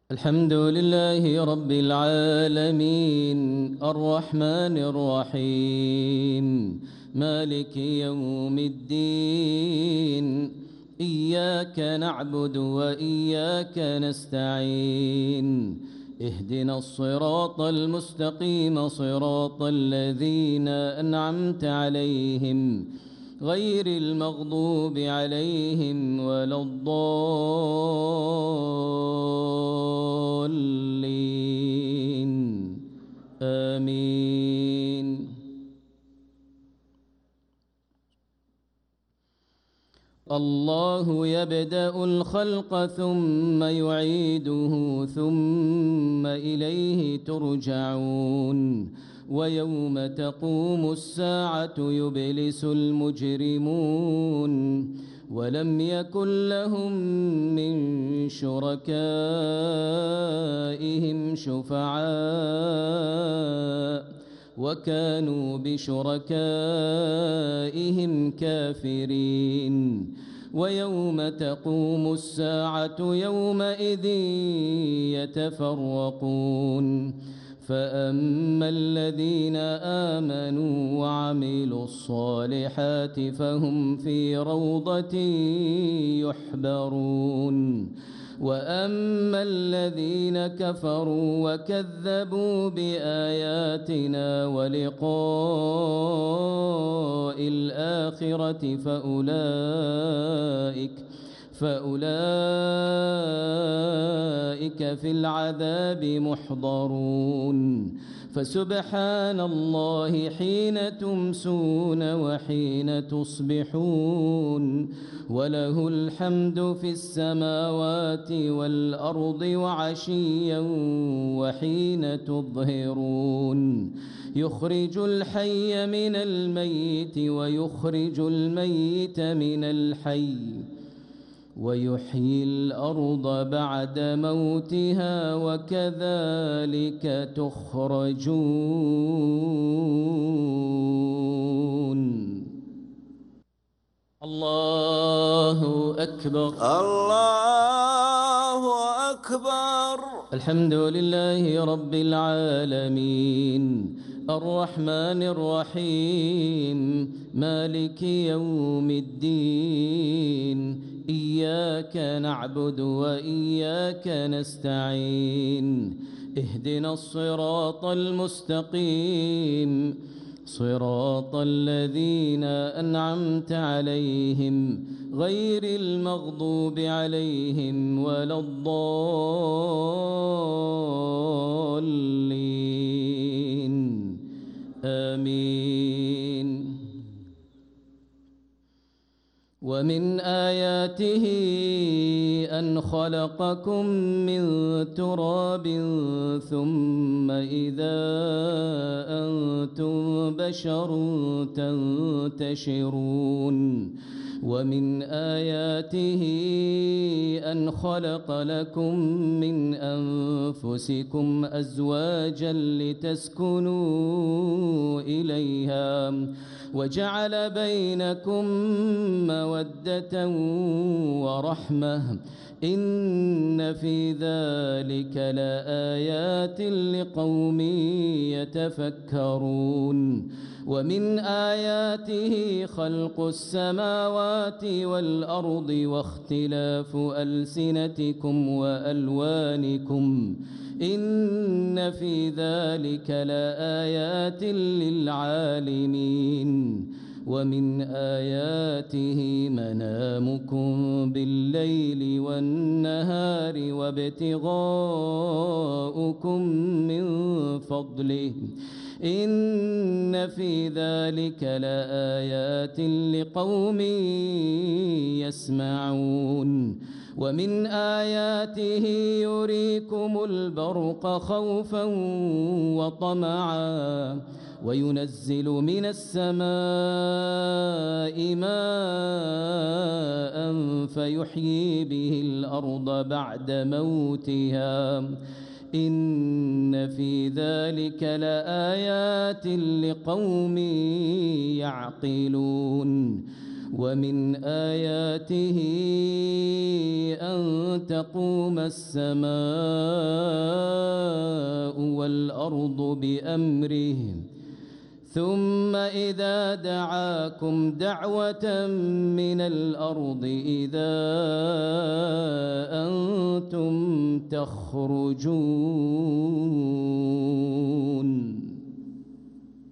الحمد لله رب العالمين الرحمن الرحيم مالك يوم الدين إياك نعبد وإياك نستعين اهدنا الصراط المستقيم صراط الذين أنعمت عليهم غير المغضوب عليهم ولا الضالين آمين. الله يبدأ الخلق ثم يعيده ثم إليه ترجعون ويوم تقوم الساعة يبلس المجرمون ولم يكن لهم من شركائهم شفعاء وكانوا بشركائهم كافرين ويوم تقوم الساعة يومئذ يتفرقون فأما الذين آمنوا وعملوا الصالحات فهم في روضة يحبرون وأما الذين كفروا وكذبوا بآياتنا ولقاء الآخرة فأولئك في العذاب محضرون فسبحان الله حين تمسون وحين تصبحون وله الحمد في السماوات والأرض وعشيا وحين تظهرون يخرج الحي من الميت ويخرج الميت من الحي ويحيي الأرض بعد موتها وكذلك تخرجون. الله أكبر الله أكبر. الحمد لله رب العالمين الرحمن الرحيم مالك يوم الدين إياك نعبد وإياك نستعين اهدنا الصراط المستقيم صراط الذين أنعمت عليهم غير المغضوب عليهم ولا الضالين آمين. ومن آياته أن خلقكم من تراب ثم إذا أنتم بشر تنتشرون ومن آياته أن خلق لكم من أنفسكم أزواجا لتسكنوا إليها وجعل بينكم مودة ورحمة إن في ذلك لآيات لقوم يتفكرون ومن آياته خلق السماوات والأرض واختلاف ألسنتكم وألوانكم إن في ذلك لآيات للعالمين ومن آياته منامكم بالليل والنهار وابتغاؤكم من فضله إن في ذلك لآيات لقوم يسمعون ومن آياته يريكم البرق خوفا وطمعا وينزل من السماء ماء فيحيي به الأرض بعد موتها إن في ذلك لآيات لقوم يعقلون ومن آياته أن تقوم السماء والأرض بأمره ثم إذا دعاكم دعوة من الأرض إذا أنتم تخرجون